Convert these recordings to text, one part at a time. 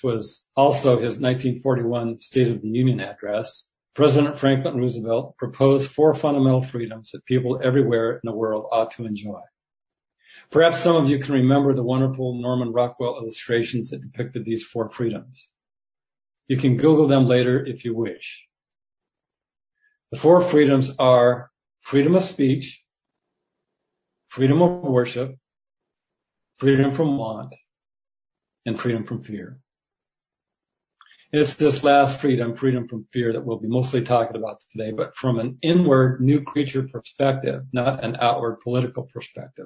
which was also his 1941 State of the Union address, President Franklin Roosevelt proposed 4 fundamental freedoms that people everywhere in the world ought to enjoy. Perhaps some of you can remember the wonderful Norman Rockwell illustrations that depicted these 4 freedoms. You can Google them later if you wish. The 4 freedoms are freedom of speech, freedom of worship, freedom from want, and freedom from fear. It's this last freedom from fear, that we'll be mostly talking about today, but from an inward new creature perspective, not an outward political perspective.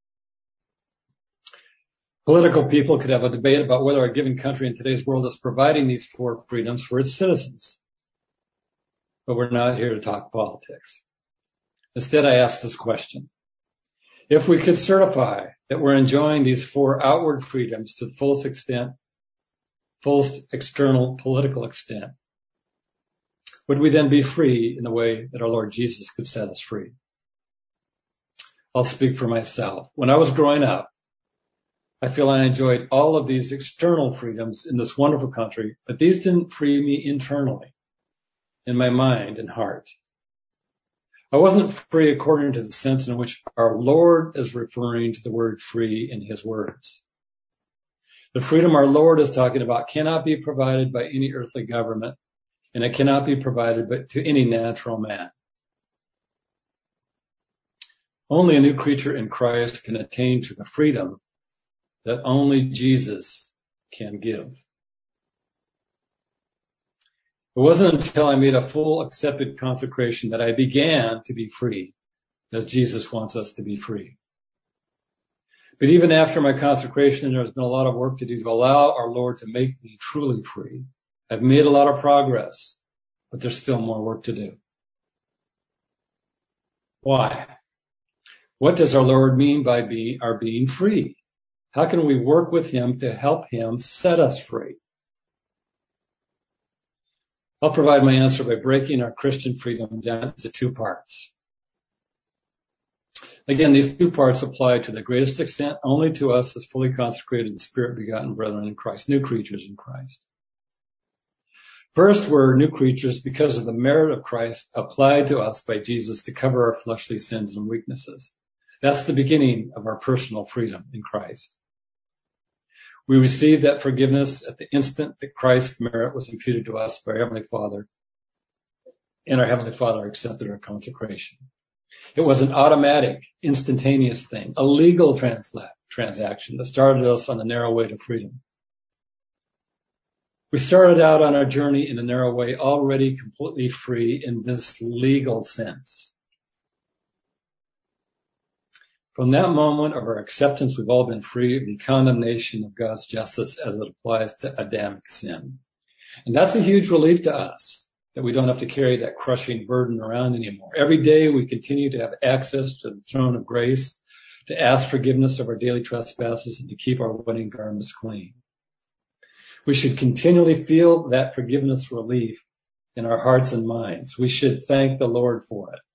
Political people could have a debate about whether a given country in today's world is providing these 4 freedoms for its citizens. But we're not here to talk politics. Instead, I ask this question. If we could certify that we're enjoying these 4 outward freedoms to the fullest external political extent, would we then be free in the way that our Lord Jesus could set us free? I'll speak for myself. When I was growing up, I feel I enjoyed all of these external freedoms in this wonderful country, but these didn't free me internally, in my mind and heart. I wasn't free according to the sense in which our Lord is referring to the word free in his words. The freedom our Lord is talking about cannot be provided by any earthly government, and it cannot be provided to any natural man. Only a new creature in Christ can attain to the freedom that only Jesus can give. It wasn't until I made a full accepted consecration that I began to be free, as Jesus wants us to be free. But even after my consecration, there's been a lot of work to do to allow our Lord to make me truly free. I've made a lot of progress, but there's still more work to do. Why? What does our Lord mean by our being free? How can we work with him to help him set us free? I'll provide my answer by breaking our Christian freedom down into 2 parts. Again, these 2 parts apply to the greatest extent only to us as fully consecrated and Spirit-begotten brethren in Christ, new creatures in Christ. First, we're new creatures because of the merit of Christ applied to us by Jesus to cover our fleshly sins and weaknesses. That's the beginning of our personal freedom in Christ. We receive that forgiveness at the instant that Christ's merit was imputed to us by our Heavenly Father, and our Heavenly Father accepted our consecration. It was an automatic, instantaneous thing, a legal transaction that started us on the narrow way to freedom. We started out on our journey in a narrow way, already completely free in this legal sense. From that moment of our acceptance, we've all been free of the condemnation of God's justice as it applies to Adamic sin. And that's a huge relief to us, that we don't have to carry that crushing burden around anymore. Every day we continue to have access to the throne of grace, to ask forgiveness of our daily trespasses, and to keep our wedding garments clean. We should continually feel that forgiveness relief in our hearts and minds. We should thank the Lord for it.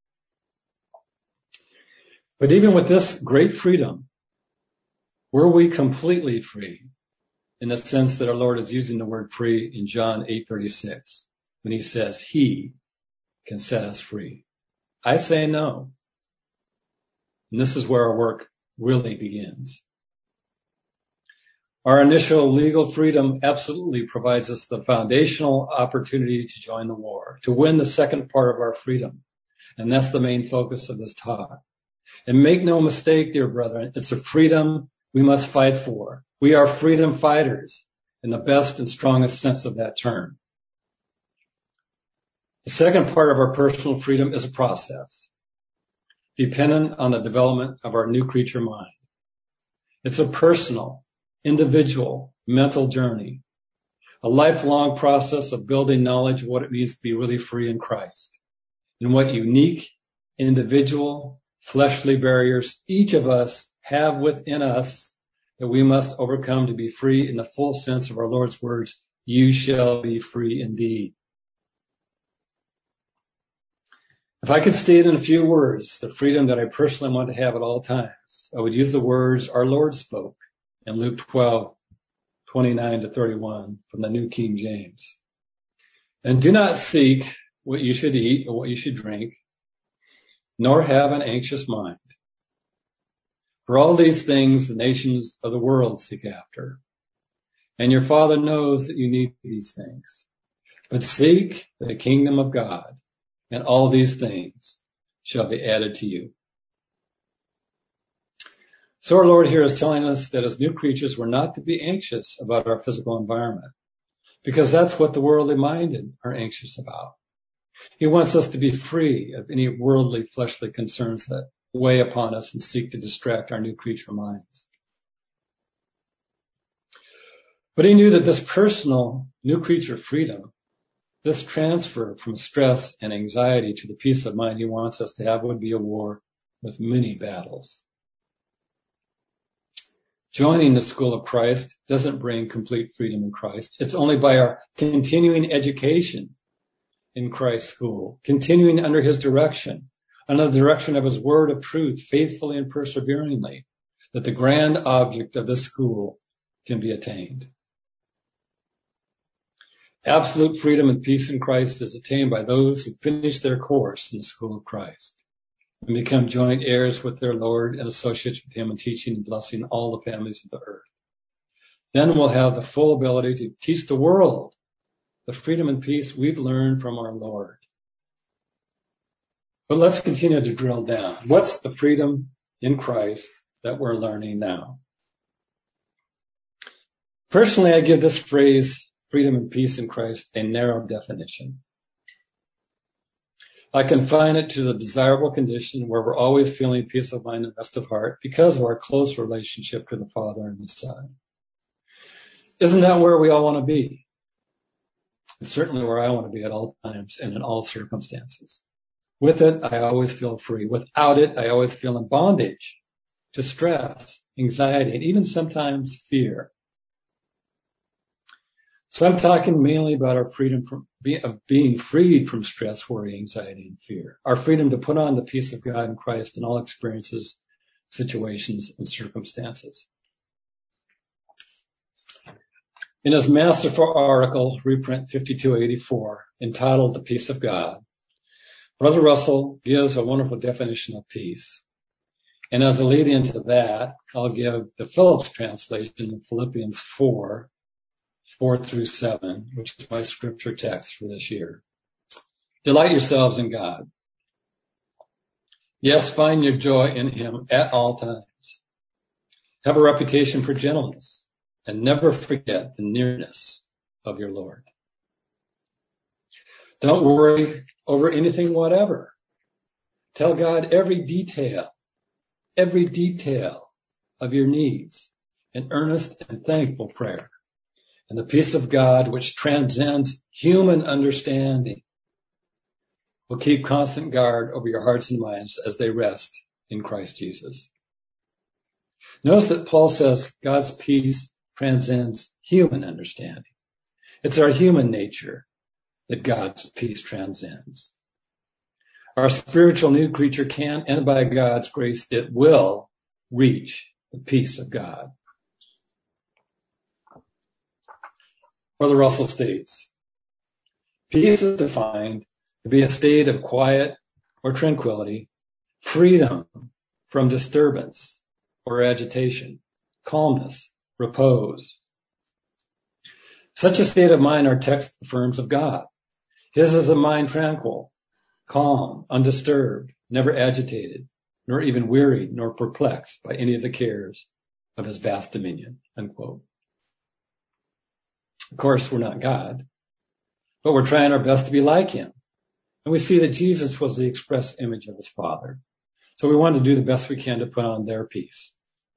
But even with this great freedom, were we completely free in the sense that our Lord is using the word free in John 8:36 when he says he can set us free? I say no. And this is where our work really begins. Our initial legal freedom absolutely provides us the foundational opportunity to join the war, to win the second part of our freedom. And that's the main focus of this talk. And make no mistake, dear brethren, it's a freedom we must fight for. We are freedom fighters in the best and strongest sense of that term. The second part of our personal freedom is a process, dependent on the development of our new creature mind. It's a personal, individual, mental journey, a lifelong process of building knowledge of what it means to be really free in Christ, and what unique, individual, fleshly barriers each of us have within us that we must overcome to be free in the full sense of our Lord's words, you shall be free indeed. If I could state in a few words the freedom that I personally want to have at all times, I would use the words our Lord spoke in Luke 12, 29 to 31 from the New King James. And do not seek what you should eat or what you should drink, nor have an anxious mind. For all these things the nations of the world seek after. And your Father knows that you need these things. But seek the kingdom of God, and all these things shall be added to you. So our Lord here is telling us that as new creatures, we're not to be anxious about our physical environment, because that's what the worldly minded are anxious about. He wants us to be free of any worldly, fleshly concerns that weigh upon us and seek to distract our new creature minds. But he knew that this personal new creature freedom, this transfer from stress and anxiety to the peace of mind he wants us to have, would be a war with many battles. Joining the school of Christ doesn't bring complete freedom in Christ. It's only by our continuing education in Christ's school, continuing under his direction, under the direction of his word of truth, faithfully and perseveringly, that the grand object of this school can be attained. Absolute freedom and peace in Christ is attained by those who finish their course in the school of Christ and become joint heirs with their Lord and associates with him in teaching and blessing all the families of the earth. Then we'll have the full ability to teach the world the freedom and peace we've learned from our Lord. But let's continue to drill down. What's the freedom in Christ that we're learning now? Personally, I give this phrase, freedom and peace in Christ, a narrow definition. I confine it to the desirable condition where we're always feeling peace of mind and rest of heart because of our close relationship to the Father and the Son. Isn't that where we all want to be? It's certainly where I want to be at all times and in all circumstances. With it, I always feel free. Without it, I always feel in bondage to stress, anxiety, and even sometimes fear. So I'm talking mainly about our freedom of being freed from stress, worry, anxiety, and fear. Our freedom to put on the peace of God in Christ in all experiences, situations, and circumstances. In his masterful article, Reprint 5284, entitled The Peace of God, Brother Russell gives a wonderful definition of peace. And as a lead into that, I'll give the Phillips translation of Philippians 4:4-7, which is my scripture text for this year. Delight yourselves in God. Yes, find your joy in him at all times. Have a reputation for gentleness and never forget the nearness of your Lord. Don't worry over anything whatever. Tell God every detail of your needs in earnest and thankful prayer. And the peace of God, which transcends human understanding, will keep constant guard over your hearts and minds as they rest in Christ Jesus. Notice that Paul says God's peace transcends human understanding. It's our human nature that God's peace transcends. Our spiritual new creature can, and by God's grace, it will reach the peace of God. Brother Russell states, peace is defined to be a state of quiet or tranquility, freedom from disturbance or agitation, calmness, repose. Such a state of mind our text affirms of God. His is a mind tranquil, calm, undisturbed, never agitated, nor even wearied, nor perplexed by any of the cares of his vast dominion, unquote. Of course, we're not God, but we're trying our best to be like him. And we see that Jesus was the express image of his Father. So we want to do the best we can to put on their peace.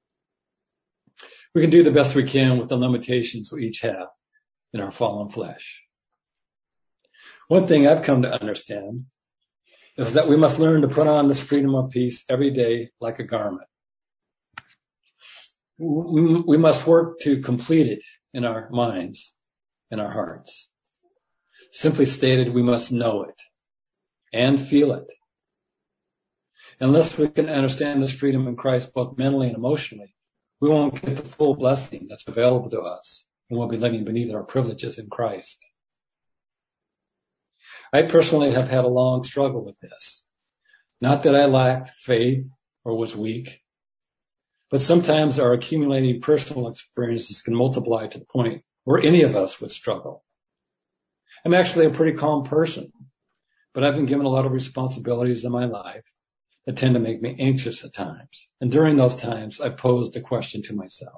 We can do the best we can with the limitations we each have in our fallen flesh. One thing I've come to understand is that we must learn to put on this freedom of peace every day like a garment. We must work to complete it in our minds and our hearts. Simply stated, we must know it and feel it. Unless we can understand this freedom in Christ both mentally and emotionally, we won't get the full blessing that's available to us and we'll be living beneath our privileges in Christ. I personally have had a long struggle with this. Not that I lacked faith or was weak, but sometimes our accumulating personal experiences can multiply to the point where any of us would struggle. I'm actually a pretty calm person, but I've been given a lot of responsibilities in my life that tend to make me anxious at times. And during those times, I posed a question to myself.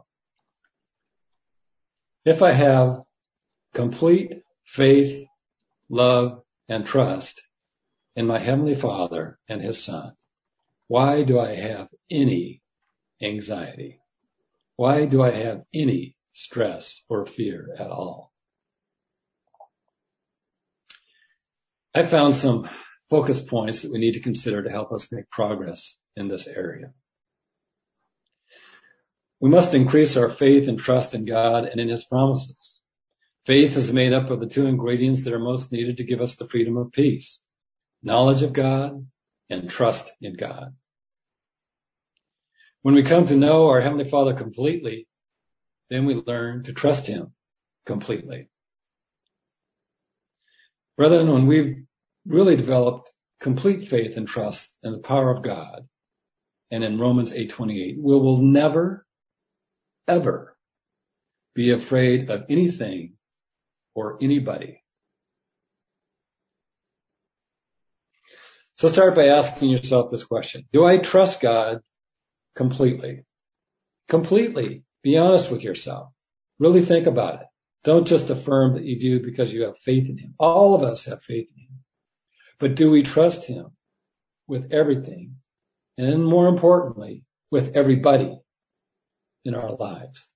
If I have complete faith, love, and trust in my Heavenly Father and His Son, why do I have any anxiety? Why do I have any stress or fear at all? I found some focus points that we need to consider to help us make progress in this area. We must increase our faith and trust in God and in His promises. Faith is made up of the two ingredients that are most needed to give us the freedom of peace: knowledge of God and trust in God. When we come to know our Heavenly Father completely, then we learn to trust Him completely. Brethren, when we've really developed complete faith and trust in the power of God and in Romans 8:28, we will never, ever be afraid of anything or anybody. So start by asking yourself this question. Do I trust God completely? Completely. Be honest with yourself. Really think about it. Don't just affirm that you do because you have faith in Him. All of us have faith in Him. But do we trust Him with everything? And more importantly, with everybody in our lives?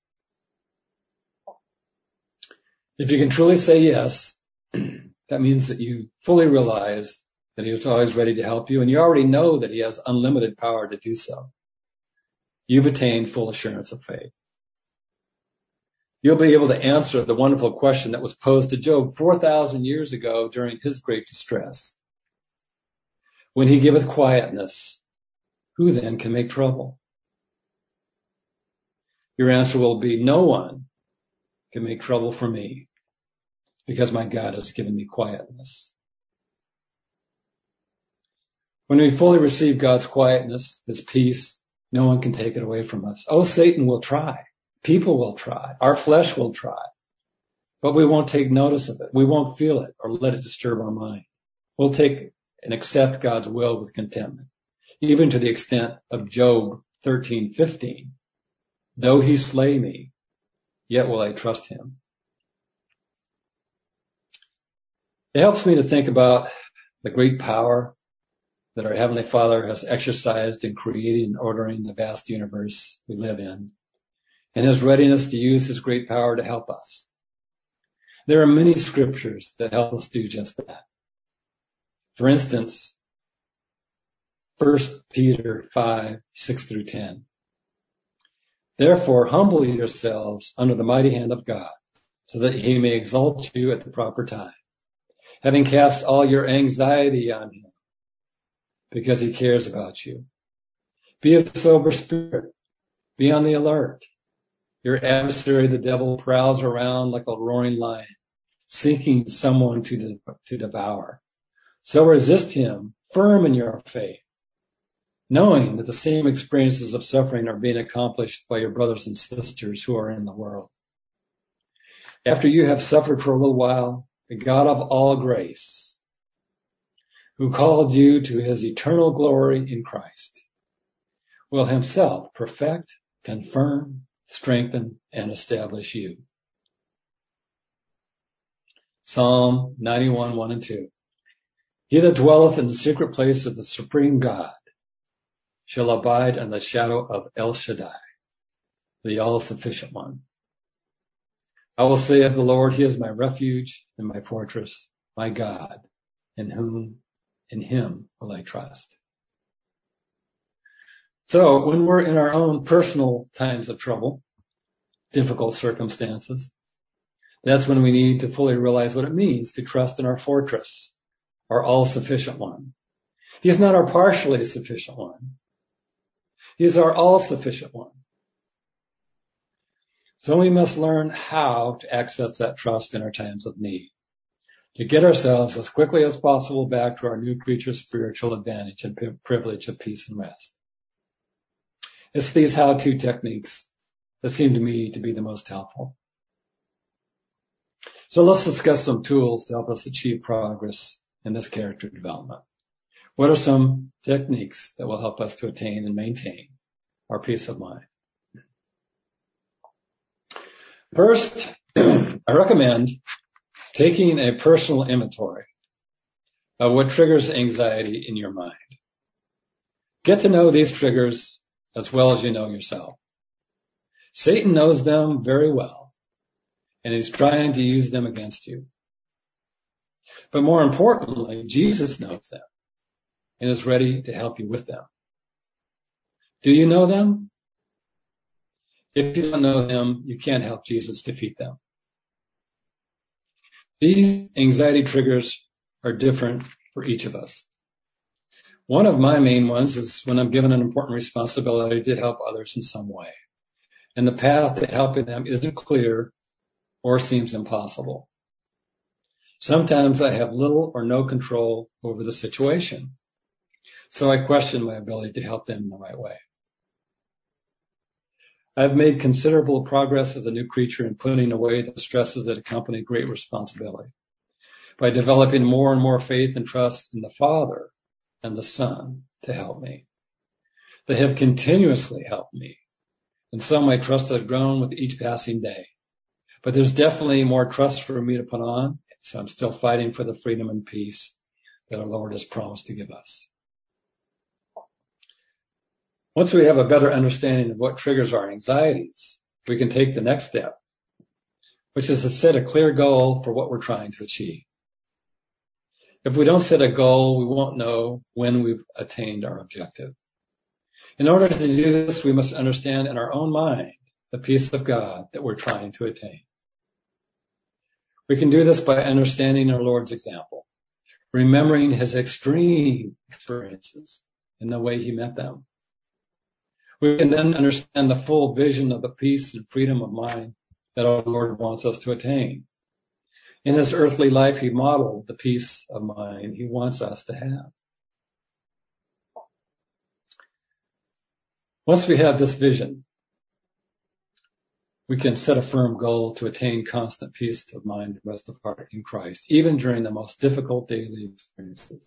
If you can truly say yes, that means that you fully realize that He is always ready to help you, and you already know that He has unlimited power to do so. You've attained full assurance of faith. You'll be able to answer the wonderful question that was posed to Job 4,000 years ago during his great distress. When He giveth quietness, who then can make trouble? Your answer will be, no one can make trouble for me, because my God has given me quietness. When we fully receive God's quietness, His peace, no one can take it away from us. Oh, Satan will try. People will try. Our flesh will try. But we won't take notice of it. We won't feel it or let it disturb our mind. We'll take and accept God's will with contentment, even to the extent of Job 13:15. Though He slay me, yet will I trust Him. It helps me to think about the great power that our Heavenly Father has exercised in creating and ordering the vast universe we live in, and His readiness to use His great power to help us. There are many scriptures that help us do just that. For instance, 1 Peter 5:6-10. Therefore, humble yourselves under the mighty hand of God, so that He may exalt you at the proper time, having cast all your anxiety on Him, because He cares about you. Be of sober spirit. Be on the alert. Your adversary, the devil, prowls around like a roaring lion, seeking someone to devour. So resist him, firm in your faith, knowing that the same experiences of suffering are being accomplished by your brothers and sisters who are in the world. After you have suffered for a little while, the God of all grace, who called you to His eternal glory in Christ, will Himself perfect, confirm, strengthen, and establish you. Psalm 91:1-2. He that dwelleth in the secret place of the supreme God shall abide in the shadow of El Shaddai, the all-sufficient one. I will say of the Lord, He is my refuge and my fortress, my God, in Him will I trust. So when we're in our own personal times of trouble, difficult circumstances, that's when we need to fully realize what it means to trust in our fortress, our all-sufficient one. He is not our partially sufficient one. He is our all-sufficient one. So we must learn how to access that trust in our times of need, to get ourselves as quickly as possible back to our new creature's spiritual advantage and privilege of peace and rest. It's these how-to techniques that seem to me to be the most helpful. So let's discuss some tools to help us achieve progress in this character development. What are some techniques that will help us to attain and maintain our peace of mind? First, I recommend taking a personal inventory of what triggers anxiety in your mind. Get to know these triggers as well as you know yourself. Satan knows them very well, and he's trying to use them against you. But more importantly, Jesus knows them and is ready to help you with them. Do you know them? If you don't know them, you can't help Jesus defeat them. These anxiety triggers are different for each of us. One of my main ones is when I'm given an important responsibility to help others in some way, and the path to helping them isn't clear or seems impossible. Sometimes I have little or no control over the situation, so I question my ability to help them in the right way. I've made considerable progress as a new creature in putting away the stresses that accompany great responsibility by developing more and more faith and trust in the Father and the Son to help me. They have continuously helped me, and so my trust has grown with each passing day. But there's definitely more trust for me to put on, so I'm still fighting for the freedom and peace that our Lord has promised to give us. Once we have a better understanding of what triggers our anxieties, we can take the next step, which is to set a clear goal for what we're trying to achieve. If we don't set a goal, we won't know when we've attained our objective. In order to do this, we must understand in our own mind the peace of God that we're trying to attain. We can do this by understanding our Lord's example, remembering his extreme experiences and the way he met them. We can then understand the full vision of the peace and freedom of mind that our Lord wants us to attain. In his earthly life, he modeled the peace of mind he wants us to have. Once we have this vision, we can set a firm goal to attain constant peace of mind and rest of heart in Christ, even during the most difficult daily experiences.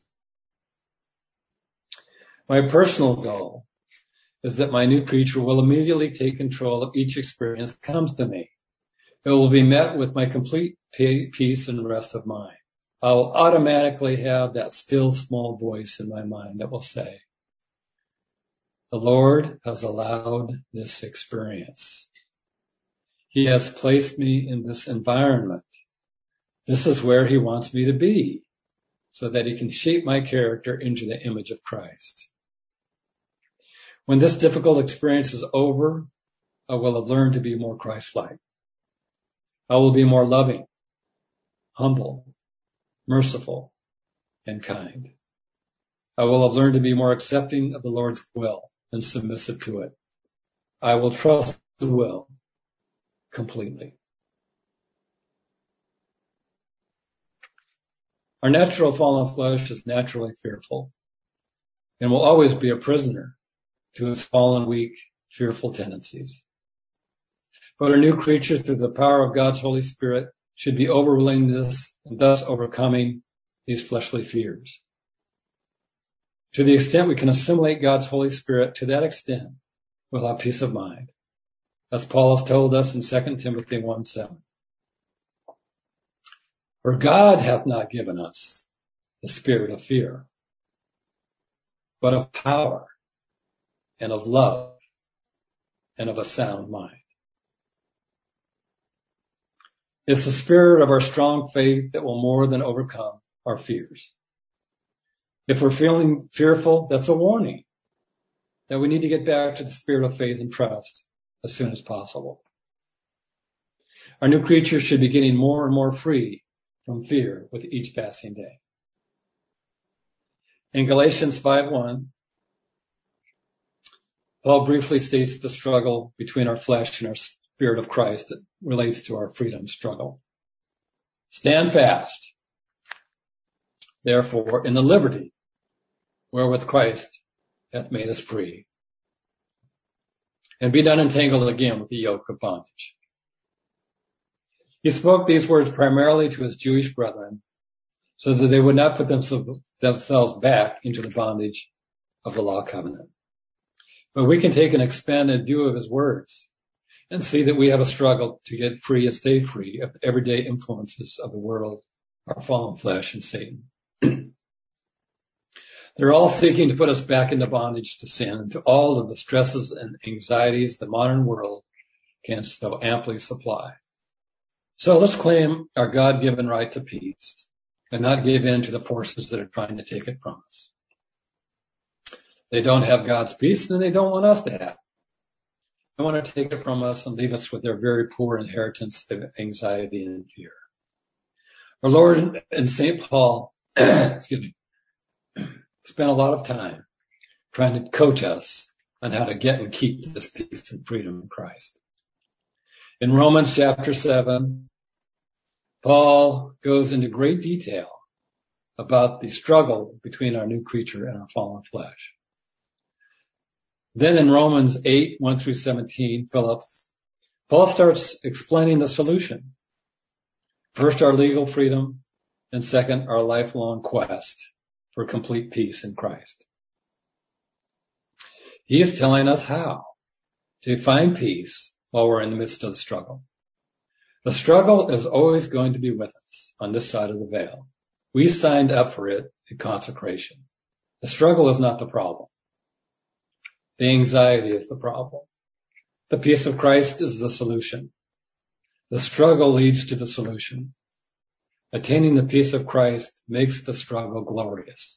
My personal goal is that my new creature will immediately take control of each experience that comes to me. It will be met with my complete peace and rest of mind. I will automatically have that still small voice in my mind that will say, the Lord has allowed this experience. He has placed me in this environment. This is where he wants me to be, so that he can shape my character into the image of Christ. When this difficult experience is over, I will have learned to be more Christ-like. I will be more loving, humble, merciful, and kind. I will have learned to be more accepting of the Lord's will and submissive to it. I will trust the will completely. Our natural fallen flesh is naturally fearful and will always be a prisoner to its fallen, weak, fearful tendencies. But our new creature, through the power of God's Holy Spirit, should be overruling this and thus overcoming these fleshly fears. To the extent we can assimilate God's Holy Spirit, to that extent, we'll have peace of mind, as Paul has told us in 2 Timothy 1:7. For God hath not given us the spirit of fear, but of power and of love and of a sound mind. It's the spirit of our strong faith that will more than overcome our fears. If we're feeling fearful, that's a warning that we need to get back to the spirit of faith and trust as soon as possible. Our new creature should be getting more and more free from fear with each passing day. In Galatians 5:1, Paul briefly states the struggle between our flesh and our Spirit of Christ that relates to our freedom struggle. Stand fast, therefore, in the liberty wherewith Christ hath made us free, and be not entangled again with the yoke of bondage. He spoke these words primarily to his Jewish brethren so that they would not put themselves back into the bondage of the law covenant. But we can take an expanded view of his words and see that we have a struggle to get free and stay free of the everyday influences of the world, our fallen flesh, and Satan. They're all seeking to put us back into bondage to sin and to all of the stresses and anxieties the modern world can so amply supply. So let's claim our God-given right to peace and not give in to the forces that are trying to take it from us. They don't have God's peace, and they don't want us to have it. They want to take it from us and leave us with their very poor inheritance of anxiety and fear. Our Lord and St. Paul, spent a lot of time trying to coach us on how to get and keep this peace and freedom in Christ. In Romans chapter 7, Paul goes into great detail about the struggle between our new creature and our fallen flesh. Then in Romans 8, 1 through 17, Paul starts explaining the solution. First, our legal freedom, and second, our lifelong quest for complete peace in Christ. He is telling us how to find peace while we're in the midst of the struggle. The struggle is always going to be with us on this side of the veil. We signed up for it in consecration. The struggle is not the problem. The anxiety is the problem. The peace of Christ is the solution. The struggle leads to the solution. Attaining the peace of Christ makes the struggle glorious.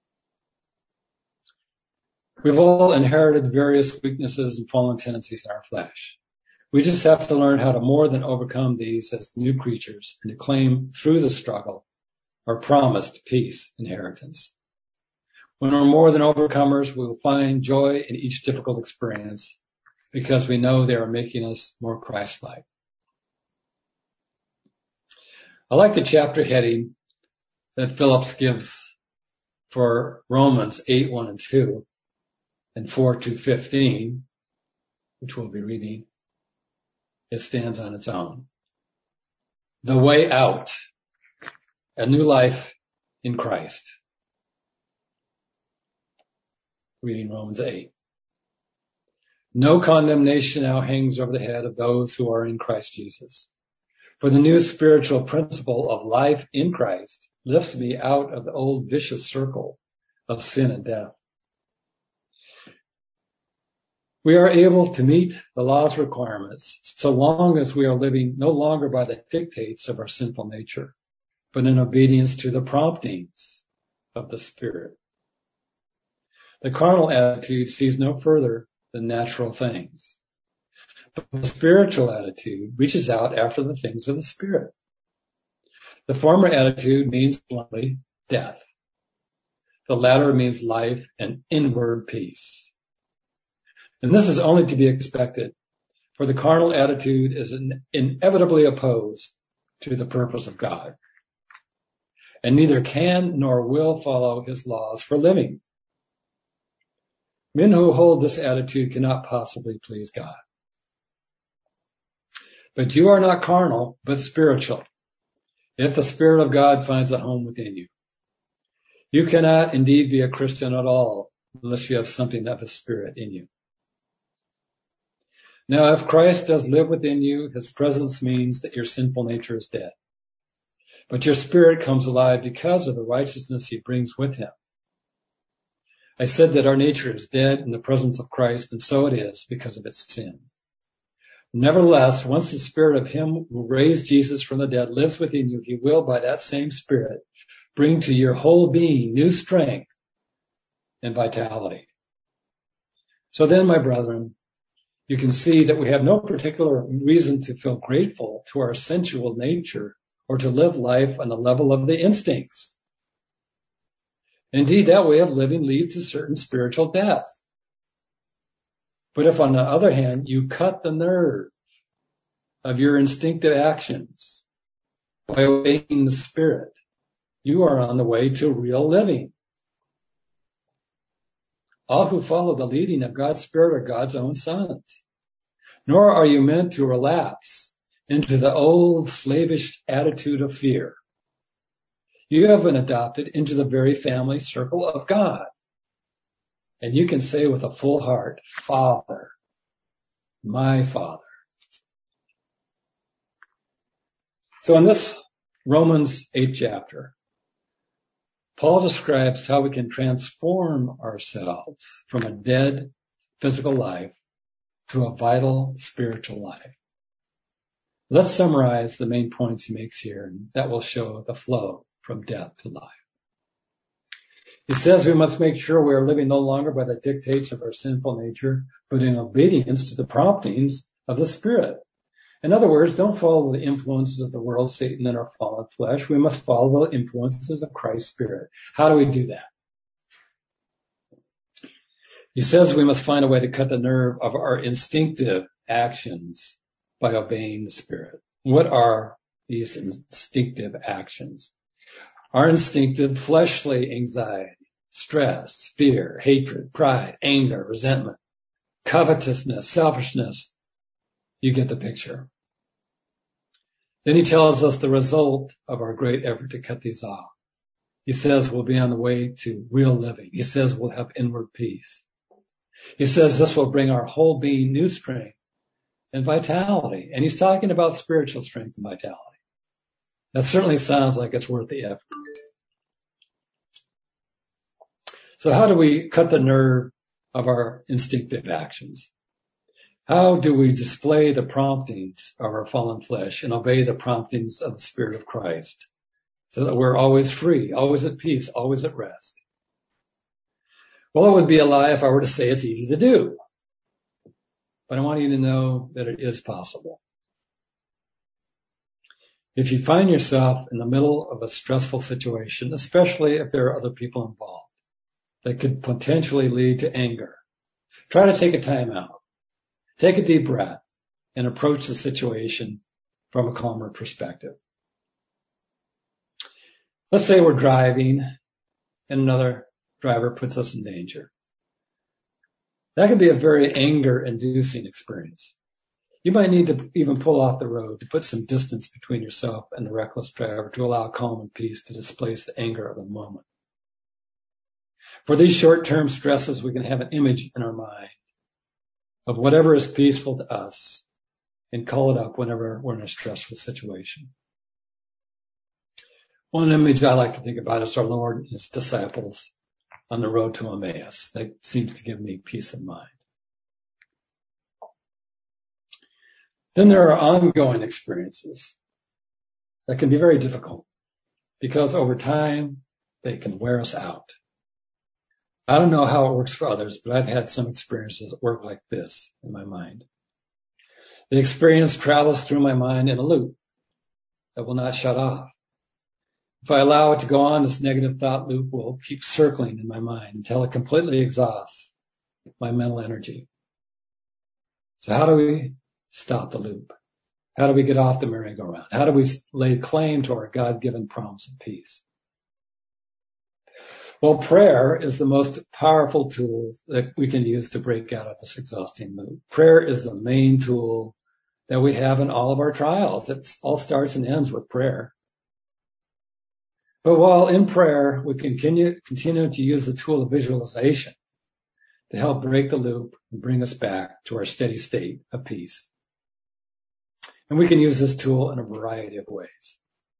We've all inherited various weaknesses and fallen tendencies in our flesh. We just have to learn how to more than overcome these as new creatures and to claim through the struggle our promised peace inheritance. When we're more than overcomers, we will find joy in each difficult experience because we know they are making us more Christ-like. I like the chapter heading that Phillips gives for Romans 8, 1 and 2 and 4 to 15, which we'll be reading. It stands on its own. The way out, a new life in Christ. Reading Romans 8. No condemnation now hangs over the head of those who are in Christ Jesus. For the new spiritual principle of life in Christ lifts me out of the old vicious circle of sin and death. We are able to meet the law's requirements so long as we are living no longer by the dictates of our sinful nature, but in obedience to the promptings of the Spirit. The carnal attitude sees no further than natural things. But the spiritual attitude reaches out after the things of the Spirit. The former attitude means bluntly death. The latter means life and inward peace. And this is only to be expected, for the carnal attitude is inevitably opposed to the purpose of God, and neither can nor will follow his laws for living. Men who hold this attitude cannot possibly please God. But you are not carnal, but spiritual, if the Spirit of God finds a home within you. You cannot indeed be a Christian at all unless you have something of His Spirit in you. Now, if Christ does live within you, His presence means that your sinful nature is dead. But your spirit comes alive because of the righteousness He brings with Him. I said that our nature is dead in the presence of Christ, and so it is because of its sin. Nevertheless, once the Spirit of Him who raised Jesus from the dead lives within you, He will, by that same Spirit, bring to your whole being new strength and vitality. So then, my brethren, you can see that we have no particular reason to feel grateful to our sensual nature or to live life on the level of the instincts. Indeed, that way of living leads to certain spiritual death. But if, on the other hand, you cut the nerve of your instinctive actions by obeying the Spirit, you are on the way to real living. All who follow the leading of God's Spirit are God's own sons. Nor are you meant to relapse into the old slavish attitude of fear. You have been adopted into the very family circle of God. And you can say with a full heart, Father, my Father. So in this Romans 8th chapter, Paul describes how we can transform ourselves from a dead physical life to a vital spiritual life. Let's summarize the main points he makes here, and that will show the flow from death to life. He says we must make sure we are living no longer by the dictates of our sinful nature, but in obedience to the promptings of the Spirit. In other words, don't follow the influences of the world, Satan, and our fallen flesh. We must follow the influences of Christ's Spirit. How do we do that? He says we must find a way to cut the nerve of our instinctive actions by obeying the Spirit. What are these instinctive actions? Our instinctive fleshly anxiety, stress, fear, hatred, pride, anger, resentment, covetousness, selfishness. You get the picture. Then he tells us the result of our great effort to cut these off. He says we'll be on the way to real living. He says we'll have inward peace. He says this will bring our whole being new strength and vitality. And he's talking about spiritual strength and vitality. That certainly sounds like it's worth the effort. So how do we cut the nerve of our instinctive actions? How do we display the promptings of our fallen flesh and obey the promptings of the Spirit of Christ so that we're always free, always at peace, always at rest? Well, it would be a lie if I were to say it's easy to do. But I want you to know that it is possible. If you find yourself in the middle of a stressful situation, especially if there are other people involved, that could potentially lead to anger, try to take a time out. Take a deep breath and approach the situation from a calmer perspective. Let's say we're driving and another driver puts us in danger. That can be a very anger-inducing experience. You might need to even pull off the road to put some distance between yourself and the reckless driver to allow calm and peace to displace the anger of the moment. For these short-term stresses, we can have an image in our mind of whatever is peaceful to us and call it up whenever we're in a stressful situation. One image I like to think about is our Lord and his disciples on the road to Emmaus. That seems to give me peace of mind. Then there are ongoing experiences that can be very difficult because over time they can wear us out. I don't know how it works for others, but I've had some experiences that work like this in my mind. The experience travels through my mind in a loop that will not shut off. If I allow it to go on, this negative thought loop will keep circling in my mind until it completely exhausts my mental energy. So how do we stop the loop? How do we get off the merry-go-round? How do we lay claim to our God-given promise of peace? Well, prayer is the most powerful tool that we can use to break out of this exhausting loop. Prayer is the main tool that we have in all of our trials. It all starts and ends with prayer. But while in prayer, we continue to use the tool of visualization to help break the loop and bring us back to our steady state of peace. And we can use this tool in a variety of ways.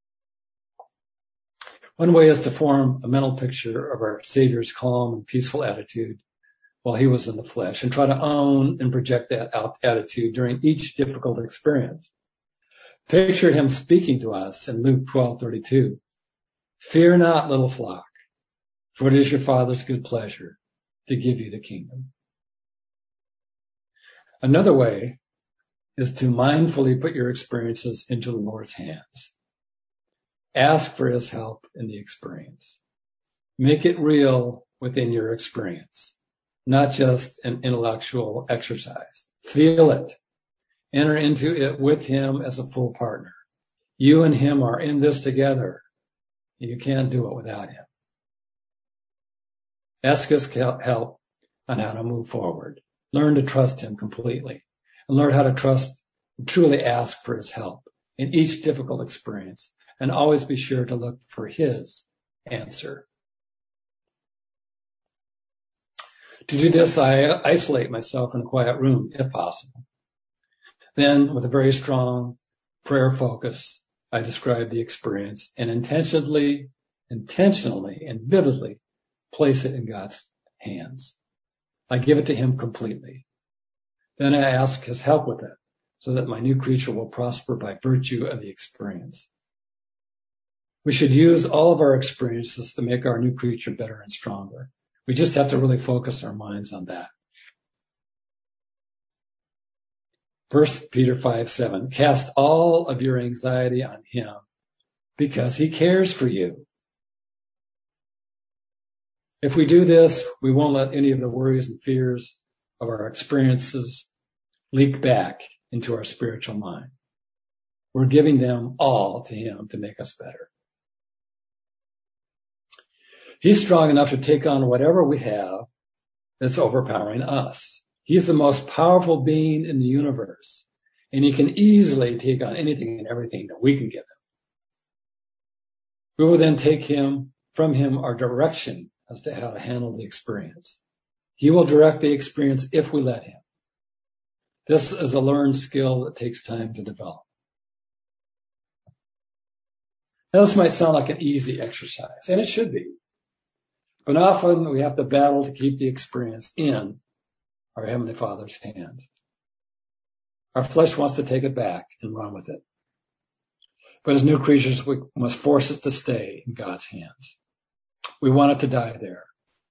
One way is to form a mental picture of our Savior's calm and peaceful attitude while he was in the flesh and try to own and project that attitude during each difficult experience. Picture him speaking to us in Luke 12:32. Fear not, little flock, for it is your Father's good pleasure to give you the kingdom. Another way is to mindfully put your experiences into the Lord's hands. Ask for his help in the experience. Make it real within your experience, not just an intellectual exercise. Feel it Enter into it with him as a full partner. You and him are in this together. You can't do it without him. Ask his help on how to move forward. Learn to trust him completely and learn how to truly ask for his help in each difficult experience, and always be sure to look for his answer. To do this, I isolate myself in a quiet room, if possible. Then, with a very strong prayer focus, I describe the experience and intentionally and vividly place it in God's hands. I give it to him completely. Then I ask his help with it so that my new creature will prosper by virtue of the experience. We should use all of our experiences to make our new creature better and stronger. We just have to really focus our minds on that. 1 Peter 5:7, cast all of your anxiety on him because he cares for you. If we do this, we won't let any of the worries and fears of our experiences leak back into our spiritual mind. We're giving them all to him to make us better. He's strong enough to take on whatever we have that's overpowering us. He's the most powerful being in the universe, and he can easily take on anything and everything that we can give him. We will then take from him our direction as to how to handle the experience. He will direct the experience if we let him. This is a learned skill that takes time to develop. Now, this might sound like an easy exercise, and it should be. But often we have to battle to keep the experience in our Heavenly Father's hands. Our flesh wants to take it back and run with it. But as new creatures, we must force it to stay in God's hands. We want it to die there.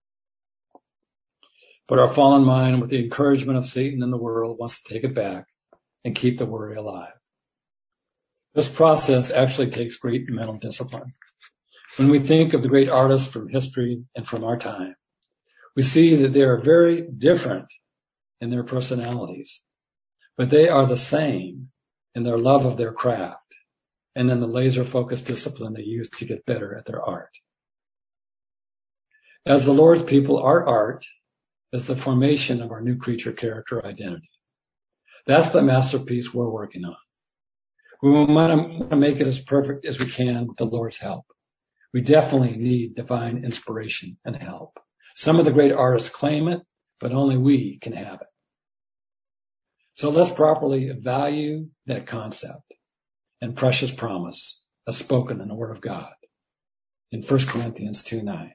But our fallen mind, with the encouragement of Satan and the world, wants to take it back and keep the worry alive. This process actually takes great mental discipline. When we think of the great artists from history and from our time, we see that they are very different in their personalities, but they are the same in their love of their craft and in the laser-focused discipline they use to get better at their art. As the Lord's people, our art is the formation of our new creature character identity. That's the masterpiece we're working on. We want to make it as perfect as we can with the Lord's help. We definitely need divine inspiration and help. Some of the great artists claim it, but only we can have it. So let's properly value that concept and precious promise as spoken in the Word of God in 1 Corinthians 2:9.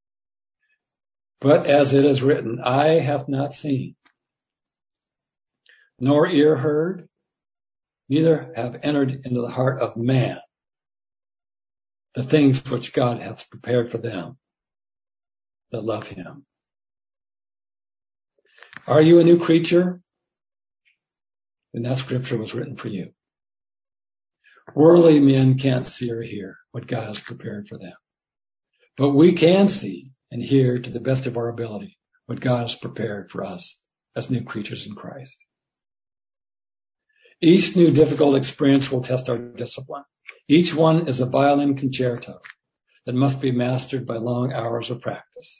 But as it is written, eye hath not seen, nor ear heard, neither have entered into the heart of man the things which God hath prepared for them that love him. Are you a new creature? Then that scripture was written for you. Worldly men can't see or hear what God has prepared for them. But we can see and hear to the best of our ability what God has prepared for us as new creatures in Christ. Each new difficult experience will test our discipline. Each one is a violin concerto that must be mastered by long hours of practice.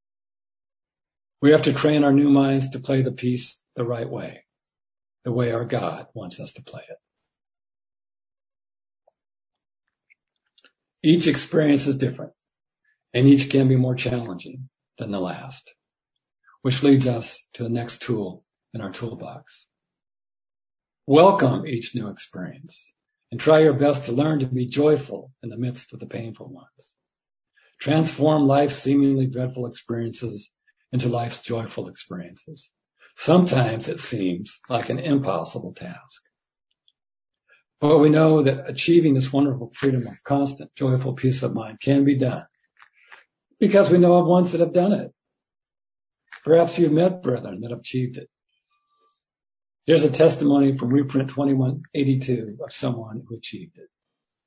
We have to train our new minds to play the piece the right way, the way our God wants us to play it. Each experience is different, and each can be more challenging than the last, which leads us to the next tool in our toolbox. Welcome each new experience and try your best to learn to be joyful in the midst of the painful ones. Transform life's seemingly dreadful experiences into life's joyful experiences. Sometimes it seems like an impossible task. But we know that achieving this wonderful freedom of constant, joyful peace of mind can be done because we know of ones that have done it. Perhaps you've met brethren that have achieved it. Here's a testimony from reprint 2182 of someone who achieved it.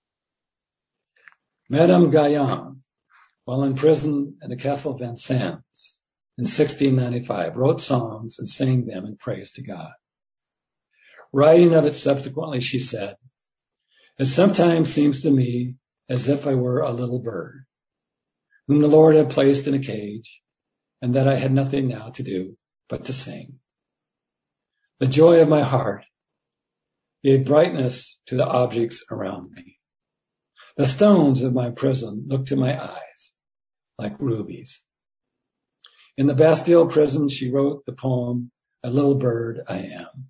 Madame Guyon, while in prison at the Castle Vincennes in 1695, wrote songs and sang them in praise to God. Writing of it subsequently, she said, "It sometimes seems to me as if I were a little bird, whom the Lord had placed in a cage, and that I had nothing now to do but to sing. The joy of my heart gave brightness to the objects around me. The stones of my prison looked to my eyes like rubies." In the Bastille prison, she wrote the poem, "A Little Bird I Am."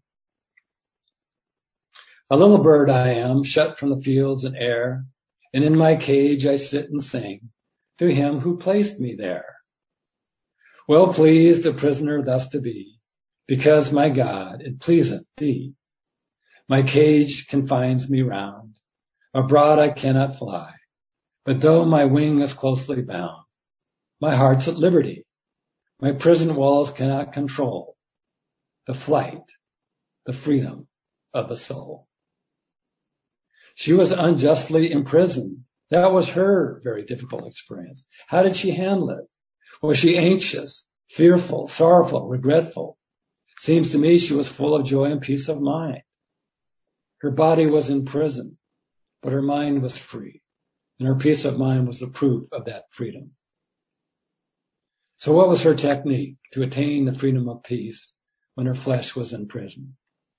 A little bird I am, shut from the fields and air, and in my cage I sit and sing to him who placed me there. Well pleased a prisoner thus to be, because, my God, it pleaseth thee. My cage confines me round, abroad I cannot fly, but though my wing is closely bound, my heart's at liberty. My prison walls cannot control the flight, the freedom of the soul. She was unjustly imprisoned. That was her very difficult experience. How did she handle it? Was she anxious, fearful, sorrowful, regretful? Seems to me she was full of joy and peace of mind. Her body was in prison, but her mind was free, and her peace of mind was the proof of that freedom. So what was her technique to attain the freedom of peace when her flesh was in prison?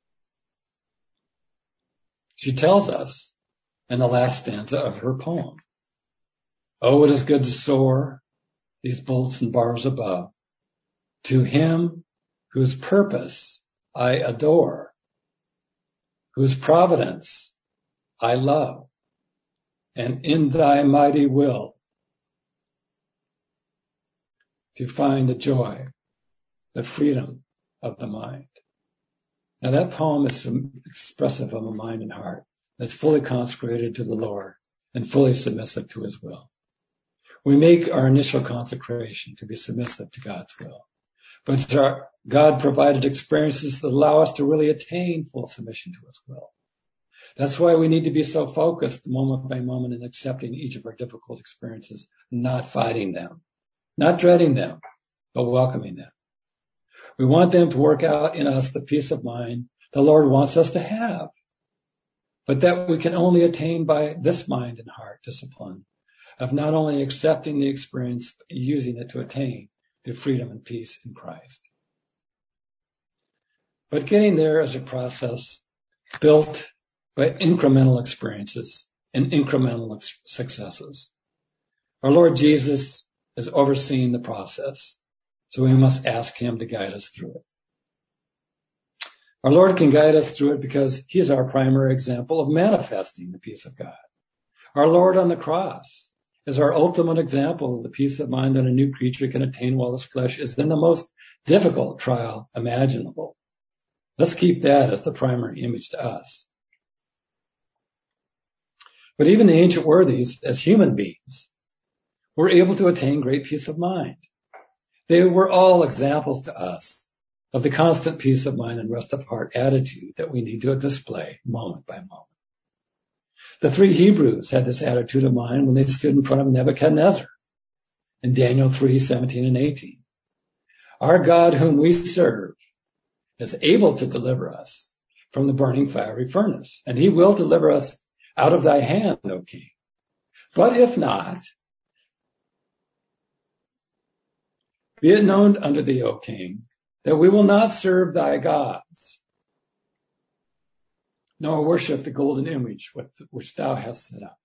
She tells us in the last stanza of her poem, "Oh, it is good to soar these bolts and bars above, to him whose purpose I adore, whose providence I love, and in thy mighty will to find the joy, the freedom of the mind." Now that poem is expressive of a mind and heart that's fully consecrated to the Lord and fully submissive to his will. We make our initial consecration to be submissive to God's will, but it's our God-provided experiences that allow us to really attain full submission to his will. That's why we need to be so focused moment by moment in accepting each of our difficult experiences, not fighting them, not dreading them, but welcoming them. We want them to work out in us the peace of mind the Lord wants us to have, but that we can only attain by this mind and heart discipline of not only accepting the experience, but using it to attain the freedom and peace in Christ. But getting there is a process built by incremental experiences and incremental successes. Our Lord Jesus has overseen the process, so we must ask him to guide us through it. Our Lord can guide us through it because he is our primary example of manifesting the peace of God. Our Lord on the cross is our ultimate example of the peace of mind that a new creature can attain while his flesh is in the most difficult trial imaginable. Let's keep that as the primary image to us. But even the ancient worthies, as human beings, were able to attain great peace of mind. They were all examples to us of the constant peace of mind and rest of heart attitude that we need to display moment by moment. The three Hebrews had this attitude of mind when they stood in front of Nebuchadnezzar in Daniel 3:17 and 18. Our God whom we serve is able to deliver us from the burning fiery furnace, and he will deliver us out of thy hand, O king. But if not, be it known unto thee, O king, that we will not serve thy gods, nor worship the golden image which thou hast set up.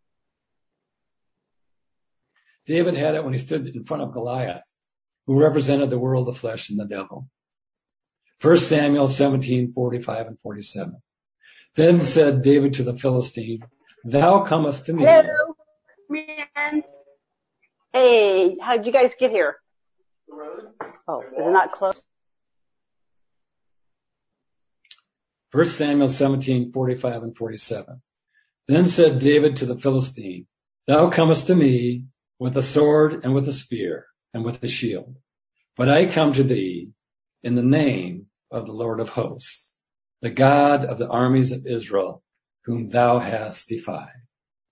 David had it when he stood in front of Goliath, who represented the world, the flesh, and the devil. 1 Samuel 17:45 and 47. Then said David to the Philistine, "Thou comest to me." Hello, man. Hey, how'd you guys get here? Oh, is it not close? 1 Samuel 17:45 and 47. Then said David to the Philistine, "Thou comest to me with a sword and with a spear and with a shield. But I come to thee in the name of the Lord of hosts, the God of the armies of Israel, whom thou hast defied.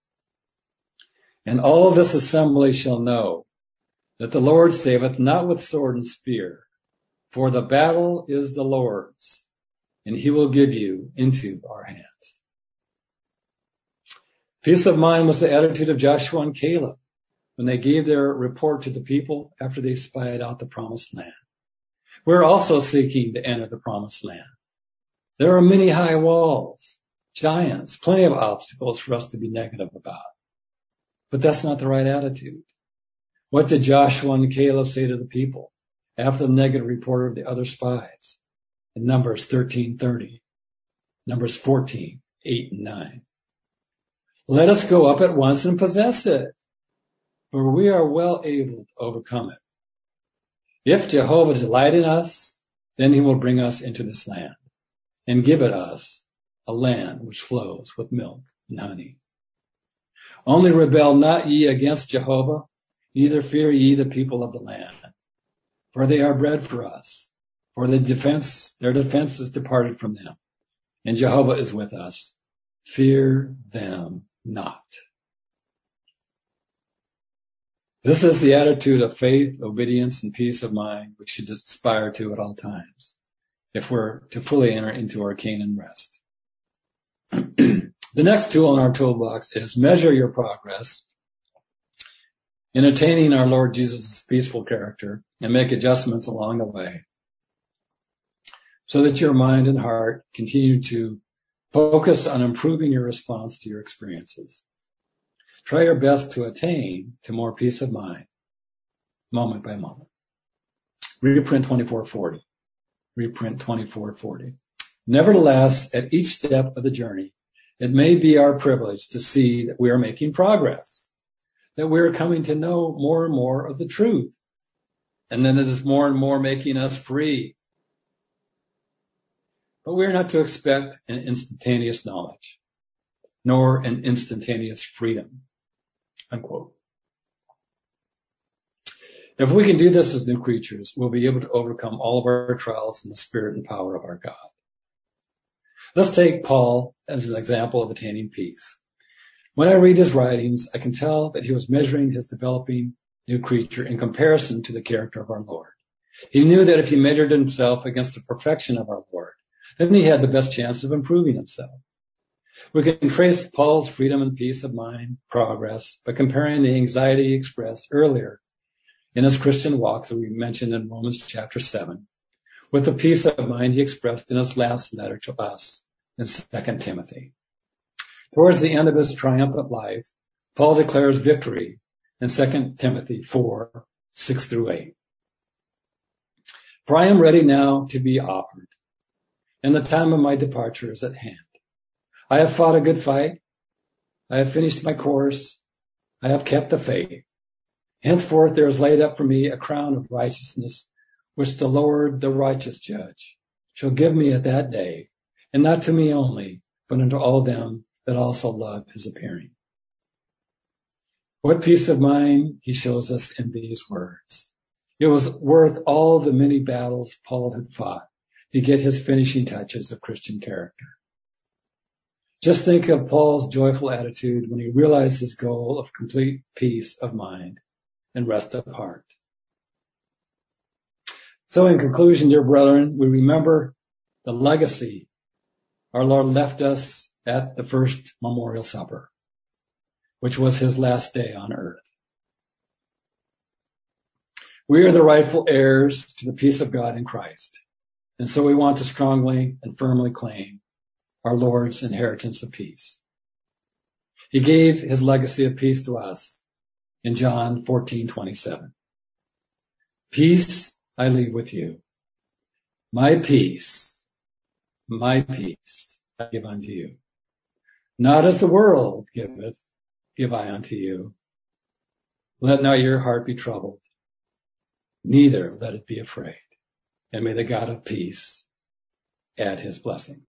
And all this assembly shall know that the Lord saveth not with sword and spear, for the battle is the Lord's, and he will give you into our hands. Peace of mind was the attitude of Joshua and Caleb when they gave their report to the people after they spied out the promised land. We're also seeking to enter the promised land. There are many high walls, giants, plenty of obstacles for us to be negative about. But that's not the right attitude. What did Joshua and Caleb say to the people after the negative report of the other spies? In Numbers 13:30, Numbers 14:8 and 9. Let us go up at once and possess it, for we are well able to overcome it. If Jehovah delight in us, then he will bring us into this land and give it us, a land which flows with milk and honey. Only rebel not ye against Jehovah, neither fear ye the people of the land, for they are bread for us, for their defense is departed from them, and Jehovah is with us. Fear them not. This is the attitude of faith, obedience, and peace of mind we should aspire to at all times, if we're to fully enter into our Canaan rest. The next tool in our toolbox is measure your progress in attaining our Lord Jesus' peaceful character and make adjustments along the way so that your mind and heart continue to focus on improving your response to your experiences. Try your best to attain to more peace of mind, moment by moment. Reprint 2440. Reprint 2440. Nevertheless, at each step of the journey, it may be our privilege to see that we are making progress, that we are coming to know more and more of the truth, and then it is more and more making us free. But we are not to expect an instantaneous knowledge, nor an instantaneous freedom. Unquote. If we can do this as new creatures, we'll be able to overcome all of our trials in the spirit and power of our God. Let's take Paul as an example of attaining peace. When I read his writings, I can tell that he was measuring his developing new creature in comparison to the character of our Lord. He knew that if he measured himself against the perfection of our Lord, then he had the best chance of improving himself. We can trace Paul's freedom and peace of mind progress by comparing the anxiety expressed earlier in his Christian walk that we mentioned in Romans chapter 7 with the peace of mind he expressed in his last letter to us in 2 Timothy. Towards the end of his triumphant life, Paul declares victory in 2 Timothy 4:6-8. For I am ready now to be offered, and the time of my departure is at hand. I have fought a good fight. I have finished my course. I have kept the faith. Henceforth there is laid up for me a crown of righteousness, which the Lord, the righteous judge, shall give me at that day, and not to me only, but unto all them that also love his appearing. What peace of mind he shows us in these words. It was worth all the many battles Paul had fought to get his finishing touches of Christian character. Just think of Paul's joyful attitude when he realized his goal of complete peace of mind and rest of heart. So in conclusion, dear brethren, we remember the legacy our Lord left us at the first memorial supper, which was his last day on earth. We are the rightful heirs to the peace of God in Christ, and so we want to strongly and firmly claim our Lord's inheritance of peace. He gave his legacy of peace to us in John 14:27. Peace I leave with you. My peace I give unto you. Not as the world giveth, give I unto you. Let not your heart be troubled, neither let it be afraid. And may the God of peace add his blessing.